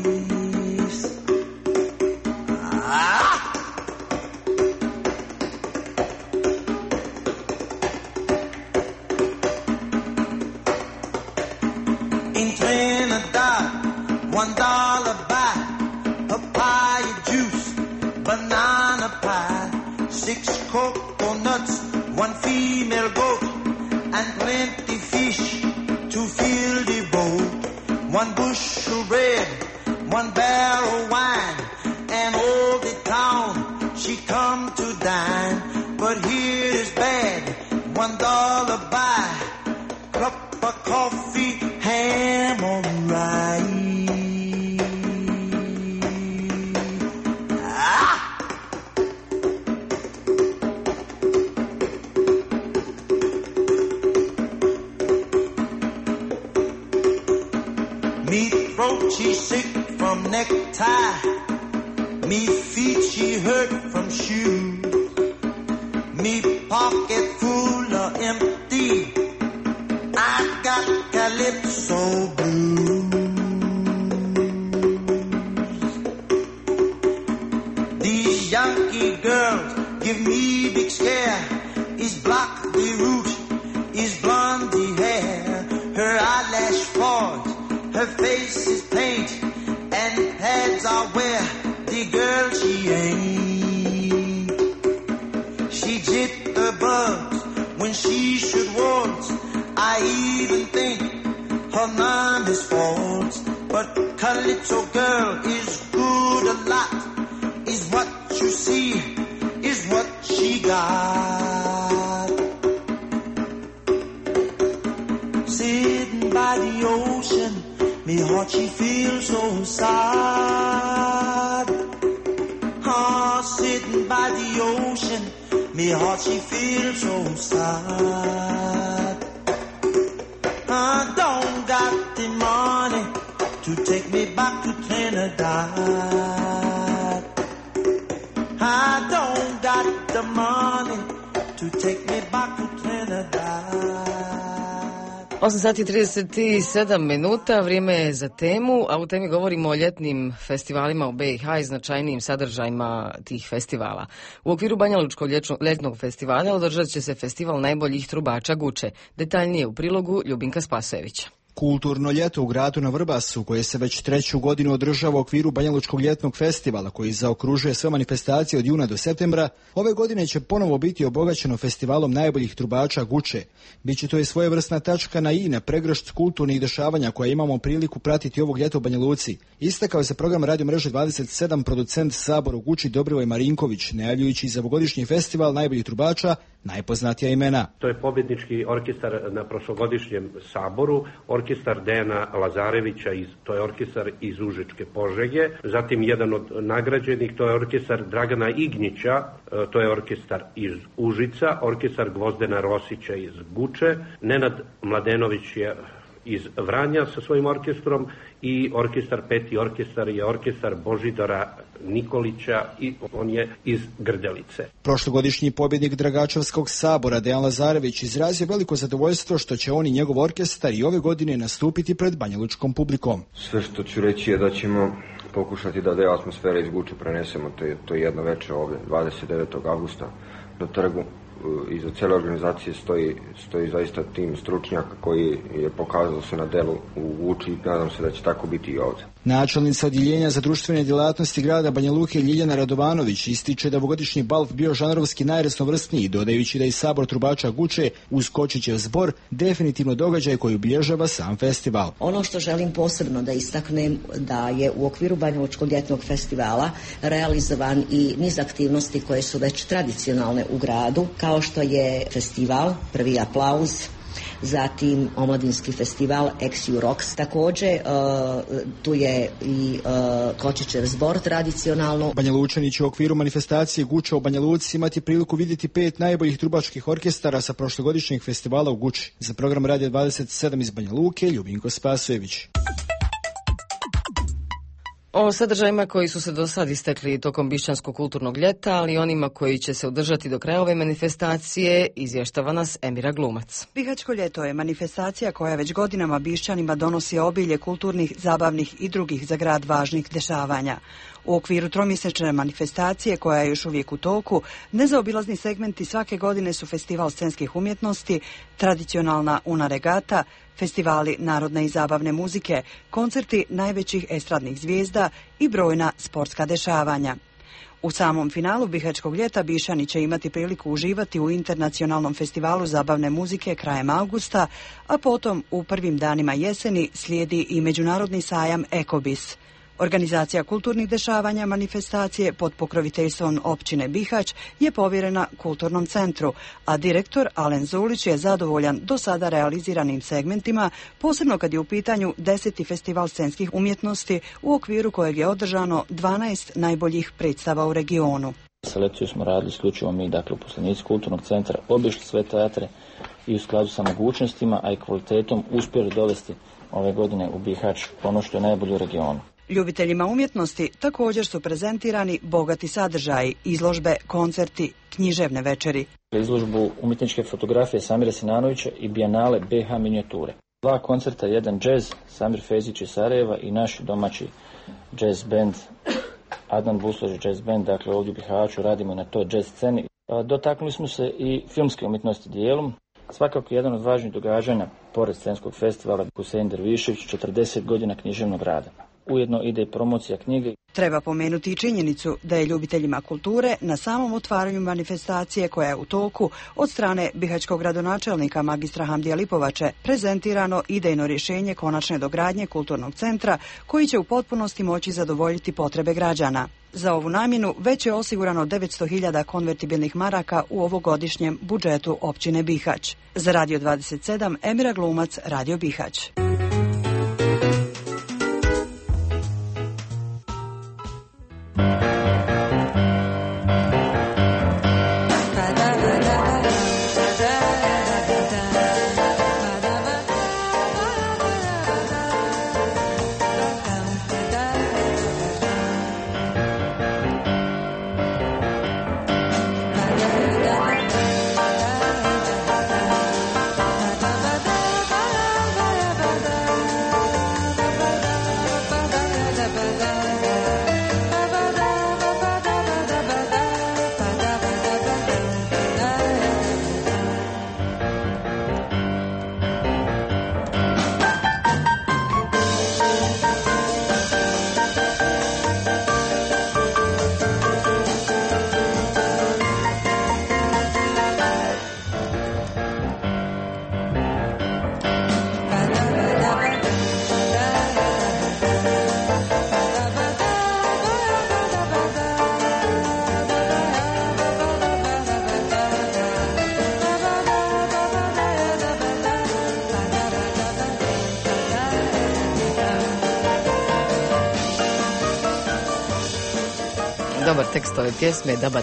In Trinidad, $1 buy papaya juice, banana pie, 6 coconuts, 1 female goat, and plenty fish to fill the boat. 1 bushel bread, 1 barrel wine, and all the town she come to dine. But here is bad, $1 buy, cup of coffee, ham on rye. she's sick from necktie. Me feet she hurt from shoes. Me pocket full of empty. I got calypso blues. These Yankee girls give me big scare. Is black the root, is blonde the hair. Her eyelash falls, her face is paint, and pads are where the girl she ain't. She jitterbugs when she should waltz. I even think her mind is false. But Calypso girl is good a lot. Is what you see, is what she got. Sitting by the ocean, me heart she feels so sad. Sitting by the ocean, me heart she feels so sad. I don't got the money to take me back to Trinidad. I don't got the money to take me back to Trinidad. 8 sati i 37 minuta, vrijeme je za temu, a u temi govorimo o ljetnim festivalima u BiH i značajnijim sadržajima tih festivala. U okviru Banjalučkog ljetnog festivala održat će se festival najboljih trubača Guče. Detaljnije u prilogu Ljubinka Spasojevića. Kulturno ljeto u gradu na Vrbasu, koje se već 3. godinu održava u okviru Banjalučkog ljetnog festivala, koji zaokružuje sve manifestacije od juna do septembra, ove godine će ponovo biti obogaćeno festivalom najboljih trubača Guče. Biće to i svojevrsna tačka na i na pregršt kulturnih dešavanja koje imamo priliku pratiti ovog ljeta u Banja Luci. Istakao se program Radio mreže 27 producent Saboru Guči Dobrivoj Marinković, najavljujući za ovogodišnji festival najboljih trubača najpoznatija imena. To je pobjednički orkestar na prošlogodišnjem Saboru, orkestar Dejana Lazarevića, to je orkestar iz Užičke Požege. Zatim jedan od nagrađenih, to je orkestar Dragana Ignjića, to je orkestar iz Užica, orkestar Gvozdena Rosića iz Guče, Nenad Mladenović je iz Vranja sa svojim orkestrom i orkestar, peti orkestar je orkestar Božidara Nikolića i on je iz Grdelice. Prošlogodišnji pobjednik Dragačevskog sabora Dejan Lazarević izrazio veliko zadovoljstvo što će on i njegov orkestar i ove godine nastupiti pred banjalučkom publikom. Sve što ću reći je da ćemo pokušati da deo atmosfere iz Guče prenesemo. To je jedno večer ovdje 29. avgusta na trgu. Iza cijele organizacije stoji zaista tim stručnjaka koji je pokazao se na delu u Guči i nadam se da će tako biti i ovdje. Načelnica odjeljenja za društvene djelatnosti grada Banja Luke Ljiljana Radovanović ističe da ovogodišnji bal bio žanrovski najraznovrsniji, dodajući da i Sabor trubača Guče uz Kočićev zbor definitivno događaj koji obilježava sam festival. Ono što želim posebno da istaknem da je u okviru Banjalučkog ljetnog festivala realizovan i niz aktivnosti koje su već tradicionalne u gradu, kao što je festival Prvi aplauz, zatim omladinski festival XU Rocks. Također tu je i Kočićev zbor tradicionalno. Banja Lučani će u okviru manifestacije Guča u Banja Luci imati priliku vidjeti 5 najboljih trubačkih orkestara sa prošlogodišnjeg festivala u Guči. Za program Radio 27 iz Banja Luke, Ljubinko Spasojević. O sadržajima koji su se do sad istekli tokom Bišćanskog kulturnog ljeta, ali i onima koji će se održati do kraja ove manifestacije, izvještava nas Emira Glumac. Bihaćko ljeto je manifestacija koja već godinama Bišćanima donosi obilje kulturnih, zabavnih i drugih za grad važnih dešavanja. U okviru tromjesečne manifestacije, koja je još uvijek u toku, nezaobilazni segmenti svake godine su festival scenskih umjetnosti, tradicionalna Una regata, festivali narodne i zabavne muzike, koncerti najvećih estradnih zvijezda i brojna sportska dešavanja. U samom finalu Bihaćkog ljeta Bišćani će imati priliku uživati u internacionalnom festivalu zabavne muzike krajem avgusta, a potom u prvim danima jeseni slijedi i međunarodni sajam Ekobis. Organizacija kulturnih dešavanja manifestacije pod pokroviteljstvom općine Bihać je povjerena Kulturnom centru, a direktor Alen Zulić je zadovoljan do sada realiziranim segmentima, posebno kad je u pitanju 10. festival scenskih umjetnosti u okviru kojeg je održano 12 najboljih predstava u regionu. Selekciju smo radili isključivo mi, dakle uposlenici Kulturnog centra, obišli sve teatre i u skladu sa mogućnostima, a i kvalitetom uspjeli dovesti ove godine u Bihać ono što je najbolje u regionu. Ljubiteljima umjetnosti također su prezentirani bogati sadržaji, izložbe, koncerti, književne večeri. Izložbu umjetničke fotografije Samira Sinanovića i bijenale BH minijature. 2 koncerta, jedan džez, Samir Fezić iz Sarajeva i naš domaći džez band, Adnan Buslož džez band, dakle ovdje u Bihaću radimo na toj džez sceni. Dotaknuli smo se i filmske umjetnosti dijelom. Svakako jedan od važnih događanja, pored scenskog festivala Husein Dervišević, 40 godina književnog rada. Ujedno ide i promocija knjige. Treba pomenuti i činjenicu da je ljubiteljima kulture na samom otvaranju manifestacije koja je u toku od strane bihaćkog gradonačelnika magistra Hamdija Lipovače prezentirano idejno rješenje konačne dogradnje kulturnog centra koji će u potpunosti moći zadovoljiti potrebe građana. Za ovu namjenu već je osigurano 900.000 konvertibilnih maraka u ovogodišnjem budžetu općine Bihać. Za Radio 27, Emira Glumac, Radio Bihać. Dobar tekst ove pjesme, daba.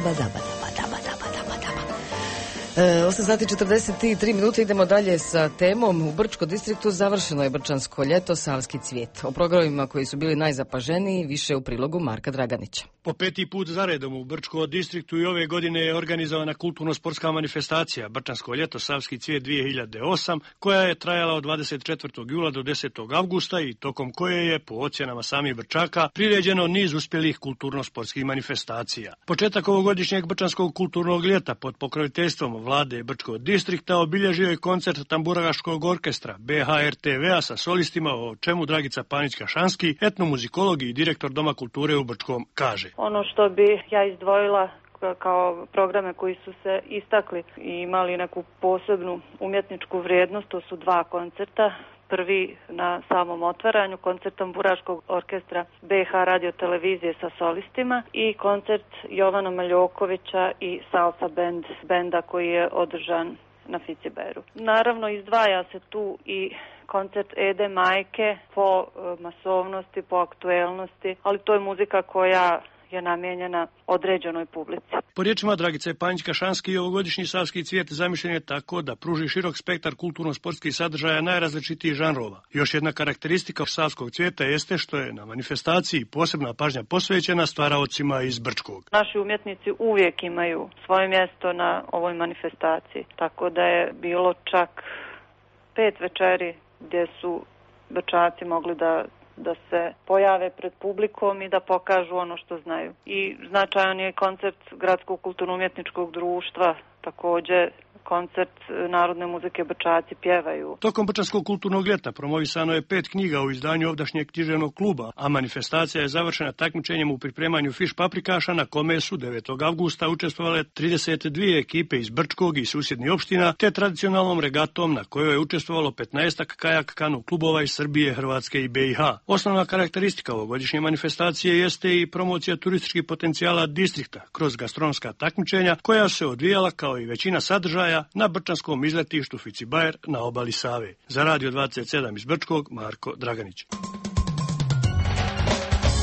8 sati 43 minute, idemo dalje sa temom. U Brčko distriktu završeno je Brčansko ljeto Savski cvijet. O programima koji su bili najzapaženiji više u prilogu Marka Draganića. Po 5. put zaredom u Brčko distriktu i ove godine je organizovana kulturno-sportska manifestacija Brčansko ljeto Savski cvijet 2008, koja je trajala od 24. jula do 10. avgusta i tokom koje je, po ocjenama samih Brčaka, priređeno niz uspjelih kulturno-sportskih manifestacija. Početak ovogodišnjeg Brčanskog kulturnog ljeta pod pokroviteljstvom vlade Brčkog distrikta obilježio je koncert tamburaškog orkestra BHRTV-a sa solistima, o čemu Dragica Panić-Kašanski, etnomuzikolog i direktor Doma kulture u Brčkom, kaže. Ono što bi ja izdvojila kao programe koji su se istakli i imali neku posebnu umjetničku vrijednost, to su 2 koncerta. Prvi na samom otvaranju, koncert tamburaškog orkestra BH radio televizije sa solistima i koncert Jovana Maljokovića i Salsa benda koji je održan na Ficiberu. Naravno, izdvaja se tu i koncert Ede Majke po masovnosti, po aktuelnosti, ali to je muzika koja je namijenjena određenoj publici. Po riječima Dragice Panić-Kašanski, ovogodišnji Savski cvijet zamišljen je tako da pruži širok spektar kulturno-sportskih sadržaja najrazličitijih žanrova. Još jedna karakteristika Savskog cvijeta jeste što je na manifestaciji posebna pažnja posvećena stvaraocima iz Brčkog. Naši umjetnici uvijek imaju svoje mjesto na ovoj manifestaciji, tako da je bilo čak 5 večeri gdje su Brčaci mogli da se pojave pred publikom i da pokažu ono što znaju. I značajan je koncert Gradskog kulturno-umjetničkog društva, također koncert narodne muzike Brčaci pjevaju. Tokom Brčanskog kulturnog ljeta promovisano je 5 knjiga u izdanju ovdašnjeg književnog kluba, a manifestacija je završena takmičenjem u pripremanju fiš paprikaša, na kome su 9. avgusta učestvovale 32 ekipe iz Brčkog i susjednih opština, te tradicionalnom regatom na kojoj je učestvovalo 15 kajak kanu klubova iz Srbije, Hrvatske i BiH. Osnovna karakteristika ovogodišnje manifestacije jeste i promocija turističkih potencijala distrikta kroz gastronomska takmičenja koja se odvijala kao i većina sadržaja na Brčanskom izletištu Ficibajer na obali Save. Za Radio 27 iz Brčkog, Marko Draganić.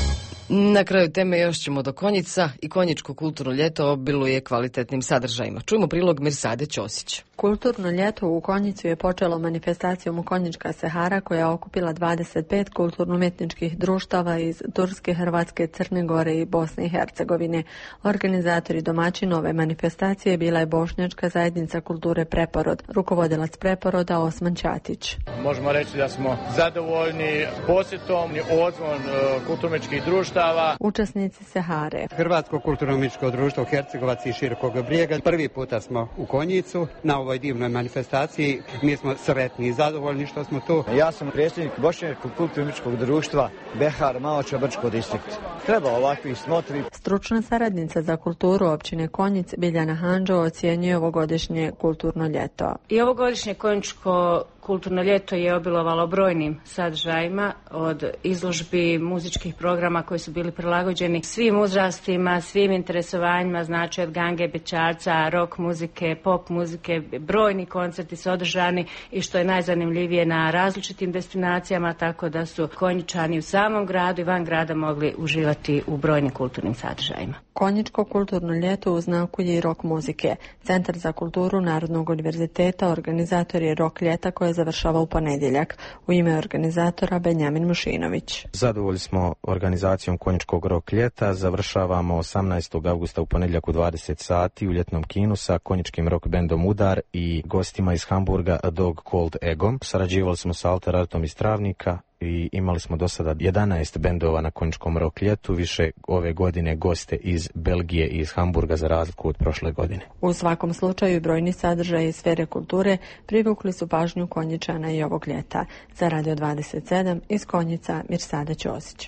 Na kraju teme još ćemo do Konjica i konjičko kulturno ljeto obiluje kvalitetnim sadržajima. Čujemo prilog Mirsade Ćosić. Kulturno ljeto u Konjicu je počelo manifestacijom u Konjička Sehara koja je okupila 25 kulturno-umjetničkih društava iz Turske, Hrvatske, Crne Gore i Bosne i Hercegovine. Organizatori domaćin ove manifestacije bila je Bošnjačka zajednica kulture Preporod, rukovodilac Preporoda Osman Ćatić. Možemo reći da smo zadovoljni posjetom, odzvon kulturno-umjetničkih društava. Učesnici Sehare. Hrvatsko kulturno-umjetničko društvo Hercegovac i Širokog Brijega. Prvi puta smo u Konjicu na ovoj divnoj manifestaciji. Mi smo sretni i zadovoljni što smo tu. Ja sam predsjednik Bošnjačkog kulturno-umjetničkog društva Behar Maloča Brčko distrikt. Treba ovakvih smotri. Stručna saradnica za kulturu općine Konjic Biljana Handžo ocjenjuje ovogodišnje kulturno ljeto. I ovogodišnje konjičko kulturno ljeto je obilovalo brojnim sadržajima, od izložbi muzičkih programa koji su bili prilagođeni svim uzrastima, svim interesovanjima, znači od gange, bećarca, rock muzike, pop muzike, brojni koncerti su održani i što je najzanimljivije na različitim destinacijama, tako da su Konjičani u samom gradu i van grada mogli uživati u brojnim kulturnim sadržajima. Konjičko kulturno ljeto u znaku je i rock muzike. Centar za kulturu Narodnog univerziteta organizator je rock ljeta koje završava u ponedjeljak. U ime organizatora Benjamin Mušinović. Zadovoljni smo organizacijom Konjičkog rock ljeta. Završavamo 18. augusta u ponedjeljak u 20 sati u ljetnom kinu sa konjičkim rock bendom Udar i gostima iz Hamburga Dog Called Ego. Sarađivali smo sa Alter Artom iz Travnika i imali smo do sada 11 bendova na konjičkom rock ljetu, više ove godine goste iz Belgije i iz Hamburga za razliku od prošle godine. U svakom slučaju brojni sadržaji iz sfere kulture privukli su pažnju Konjičana i ovog ljeta. Za Radio 27 iz Konjica Mirsada Ćosić.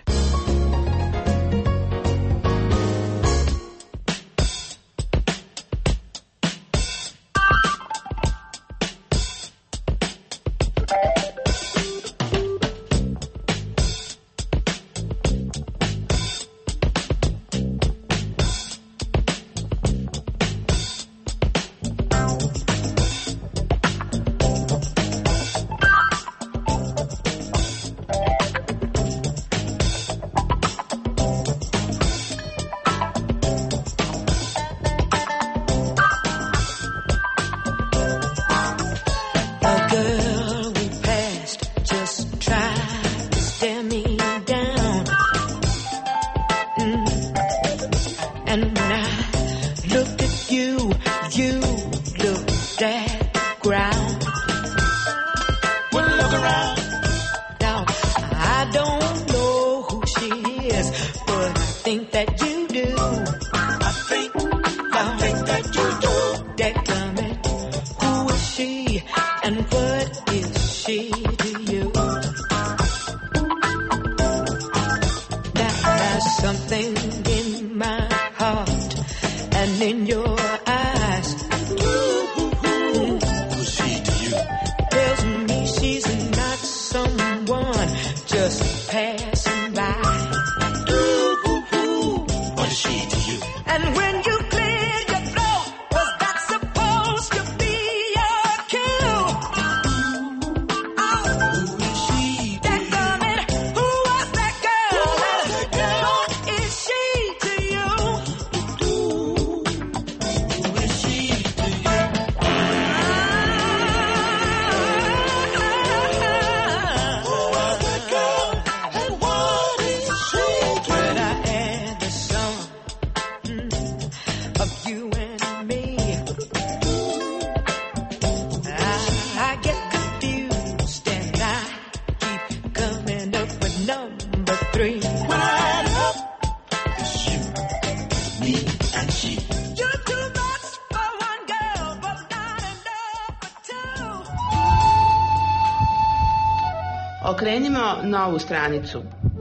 Okrenimo novu stranicu.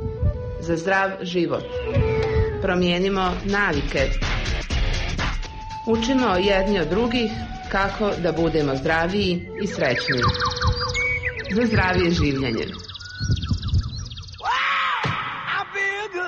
Za zdrav život. Promijenimo navike. Učimo jedni od drugih kako da budemo zdraviji i srećniji. Za zdravije življenje.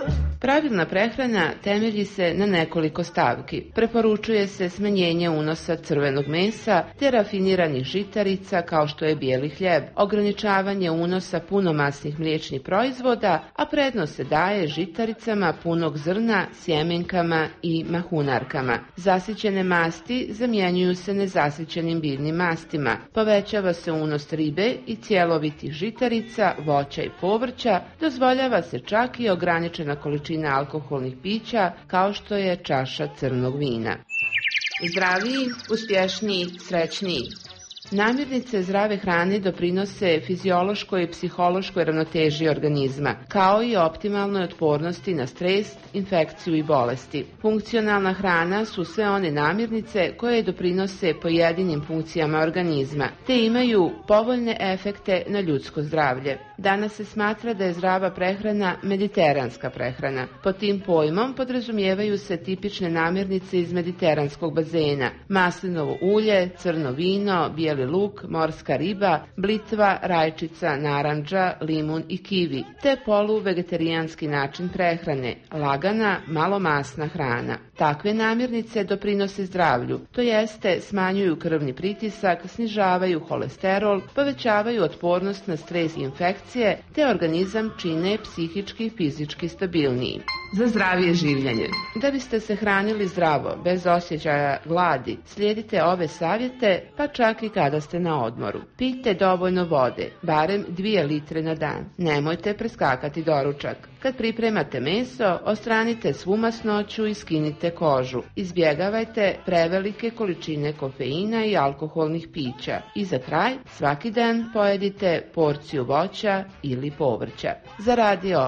Pravilna prehrana temelji se na nekoliko stavki. Preporučuje se smanjenje unosa crvenog mesa te rafiniranih žitarica kao što je bijeli hljeb, ograničavanje unosa punomasnih mliječnih proizvoda, a prednost se daje žitaricama punog zrna, sjemenkama i mahunarkama. Zasićene masti zamjenjuju se nezasićenim biljnim mastima. Povećava se unos ribe i cjelovitih žitarica, voća i povrća, dozvoljava se čak i ograničena količina alkoholnih pića kao što je čaša crnog vina. Zdraviji, uspješniji, srećniji. Namirnice zdrave hrane doprinose fiziološkoj i psihološkoj ravnoteži organizma, kao i optimalnoj otpornosti na stres, infekciju i bolesti. Funkcionalna hrana su sve one namirnice koje doprinose pojedinim funkcijama organizma, te imaju povoljne efekte na ljudsko zdravlje. Danas se smatra da je zdrava prehrana mediteranska prehrana. Pod tim pojmom podrazumijevaju se tipične namirnice iz mediteranskog bazena: maslinovo ulje, crno vino, bijeli luk, morska riba, blitva, rajčica, narandža, limun i kivi, te polu-vegetarijanski način prehrane, lagana, malomasna hrana. Takve namirnice doprinose zdravlju, to jeste smanjuju krvni pritisak, snižavaju holesterol, povećavaju otpornost na stres i infekcije, te organizam čine psihički i fizički stabilniji. Za zdravije življenje. Da biste se hranili zdravo, bez osjećaja gladi, slijedite ove savjete, pa čak i kada ste na odmoru. Pijte dovoljno vode, barem 2 litre na dan. Nemojte preskakati doručak. Kad pripremate meso, odstranite svu masnoću i skinite kožu. Izbjegavajte prevelike količine kofeina i alkoholnih pića. I za kraj, svaki dan pojedite porciju voća ili povrća. Za Radio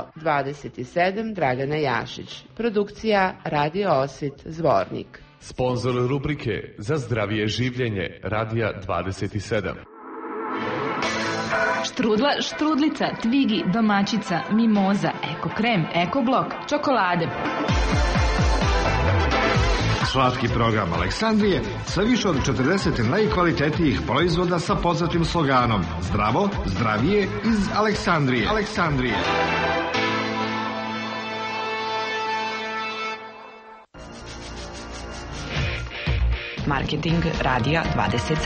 27 Dragana Jašić. Produkcija Radio Osvit Zvornik. Sponzor rubrike Za zdravije življenje Radija 27. Štrudla, štrudlica, tvigi, domaćica, mimoza, eko krem, eko blok, čokolade. Slatki program Aleksandrije sa više od 40 najkvalitetnijih proizvoda sa poznatim sloganom Zdravo, zdravije iz Aleksandrije. Marketing Radija 27.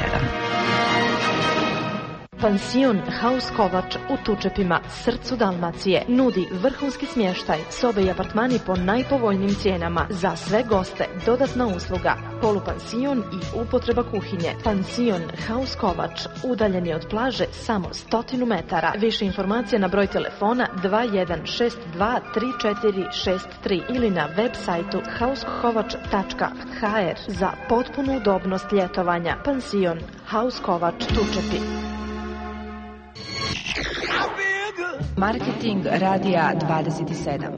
Pansion Haus Kovač u Tučepima, srcu Dalmacije, nudi vrhunski smještaj, sobe i apartmani po najpovoljnijim cijenama. Za sve goste dodatna usluga, polupansion i upotreba kuhinje. Pansion Haus Kovač, udaljen je od plaže samo 100 metara. Više informacija na broj telefona 21623463 ili na web sajtu hauskovač.hr za potpunu udobnost ljetovanja. Pansion Haus Kovač Tučepi. Marketing Radija 27.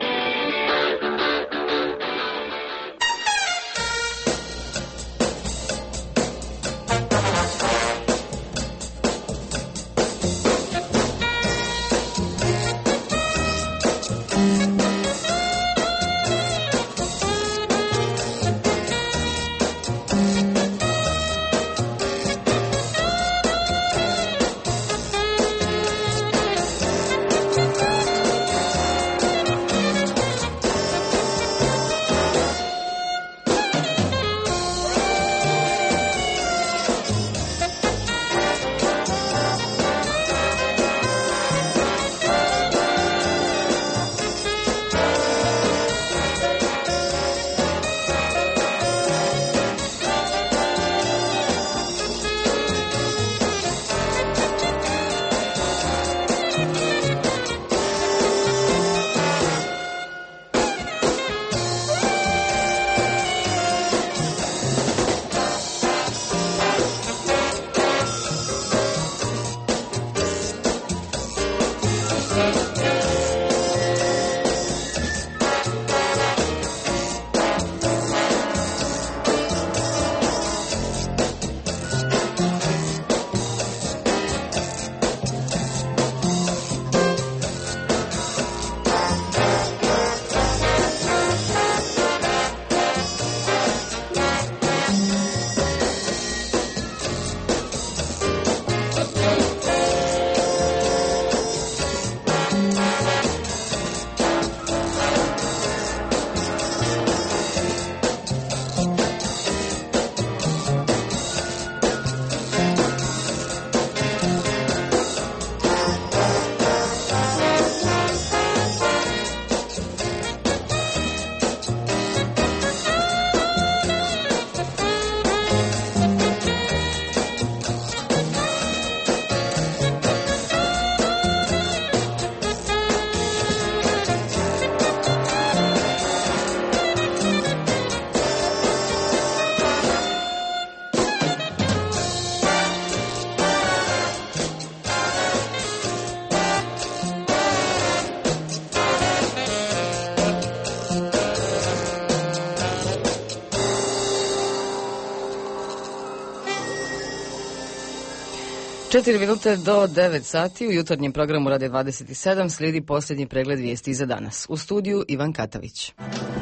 4 minute do 9 sati u jutarnjem programu Radio 27 slijedi posljednji pregled vijesti za danas. U studiju Ivan Katavić.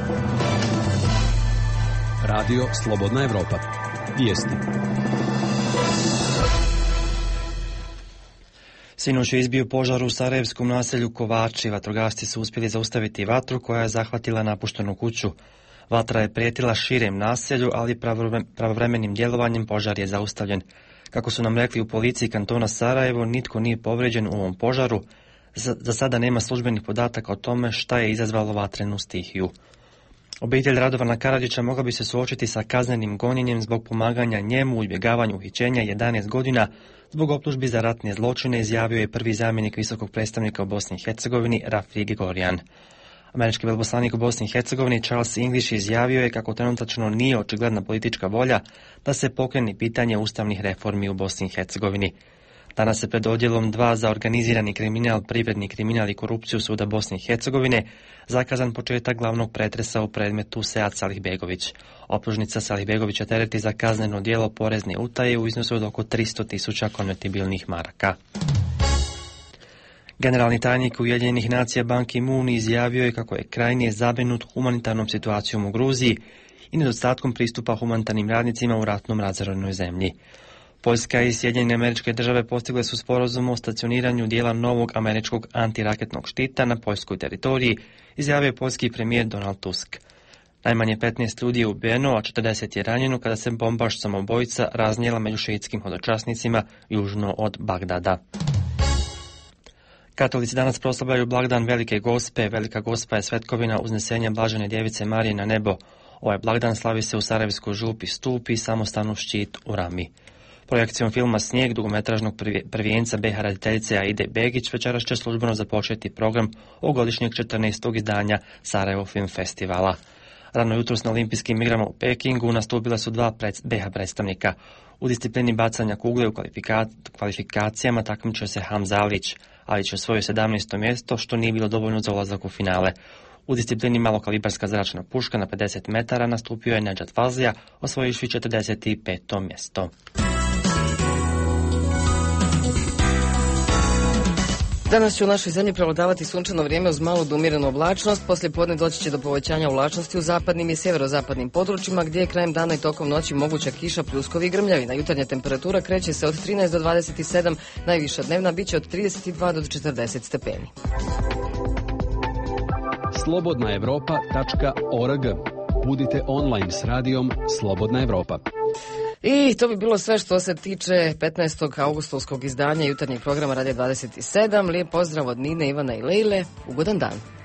Radio Slobodna Evropa. Vijesti. Sinoć je izbio požar u sarajevskom naselju Kovači. Vatrogasci su uspjeli zaustaviti vatru koja je zahvatila napuštenu kuću. Vatra je prijetila širem naselju, ali pravovremenim djelovanjem požar je zaustavljen. Kako su nam rekli u policiji kantona Sarajevo, nitko nije povrijeđen u ovom požaru. Za sada nema službenih podataka o tome šta je izazvalo vatrenu stihiju. Obitelj Radovana Karadžića mogla bi se suočiti sa kaznenim gonjenjem zbog pomaganja njemu u izbjegavanju uhićenja 11 godina zbog optužbi za ratne zločine, izjavio je prvi zamjenik visokog predstavnika u Bosni i Hercegovini Rafik Grigorjan. Američki veleposlanik u Bosni i Hercegovini Charles English izjavio je kako trenutačno nije očigledna politička volja da se pokrene pitanje ustavnih reformi u Bosni i Hercegovini. Danas se pred odjelom 2 za organizirani kriminal, privredni kriminal i korupciju Suda Bosne i Hercegovine zakazan početak glavnog pretresa u predmetu Sead Salihbegović. Optužnica Salihbegovića tereti za kazneno djelo porezne utaje u iznosu od oko 300.000 konvertibilnih maraka. Generalni tajnik Ujedinjenih nacija Ban Ki-moon izjavio je kako je krajnje zabrinut humanitarnom situacijom u Gruziji i nedostatkom pristupa humanitarnim radnicima u ratnom razorenoj zemlji. Poljska i Sjedinjene Američke Države postigle su sporazum o stacioniranju dijela novog američkog antiraketnog štita na poljskoj teritoriji, izjavio je poljski premijer Donald Tusk. Najmanje 15 ljudi je ubijeno, a 40 je ranjeno kada se bombaš samobojica raznijela među šiitskim hodočasnicima južno od Bagdada. Katolici danas proslavljaju blagdan Velike Gospe. Velika Gospa je svetkovina uznesenja Blažene djevice Marije na nebo. Ovaj blagdan slavi se u Sarajevskoj župi Stup i samostanu Ščit u Rami. Projekcijom filma Snijeg dugometražnog prvijenca BiH rediteljice Aide Begić večeras će službeno započeti program ovogodišnjeg 14. izdanja Sarajevo Film Festivala. Rano jutros na olimpijskim igrama u Pekingu nastupila su 2 BiH predstavnika. U disciplini bacanja kugle u kvalifikacijama takmičio se Hamza Alić. Alić je osvojio 17. mjesto, što nije bilo dovoljno za ulazak u finale. U disciplini malokalibarska zračna puška na 50 metara nastupio je Nedžad Fazlija, osvojivši 45. mjesto. Danas će u našoj zemlji prevladavati sunčano vrijeme uz malu do umjerenu oblačnost. Poslije podne doći će do povećanja oblačnosti u zapadnim i sjeverozapadnim područjima, gdje je krajem dana i tokom noći moguća kiša, pljuskovi i grmljavina. Jutarnja temperatura kreće se od 13 do 27, najviša dnevna biće od 32 do 40 stepeni. slobodnaevropa.org. Budite online s radijom Slobodna Evropa. I to bi bilo sve što se tiče 15. augustovskog izdanja jutarnjeg programa Radio 27. Lijep pozdrav od Nine, Ivana i Lejle. Ugodan dan.